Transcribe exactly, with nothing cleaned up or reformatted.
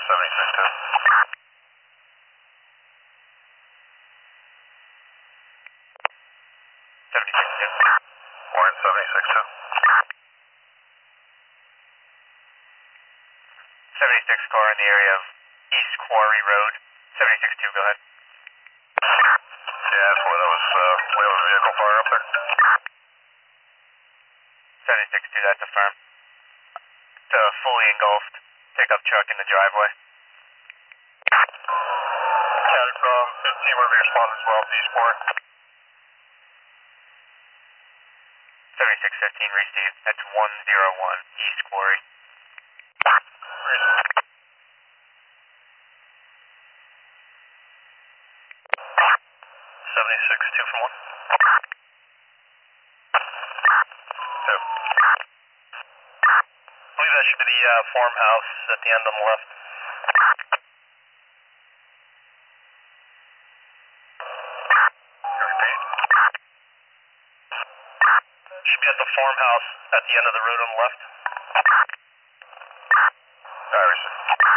seventy-six two. seventy-six two. Warren seventy-six two. seventy-six car in the area of East Quarry Road. seventy-six two, go ahead. Yeah, that's where there was, uh, we have a vehicle fire up there. seventy-six two, that's affirmed. It's a fully engulfed pickup truck in the driveway. Counted from fifteen, whatever you respond as well, East Quarry. seventy-six fifteen received. That's one zero one East Quarry. seventy-six two from one. Two. I believe that should be the uh, farmhouse at the end on the left. Should be at the farmhouse at the end of the road on the left. All right,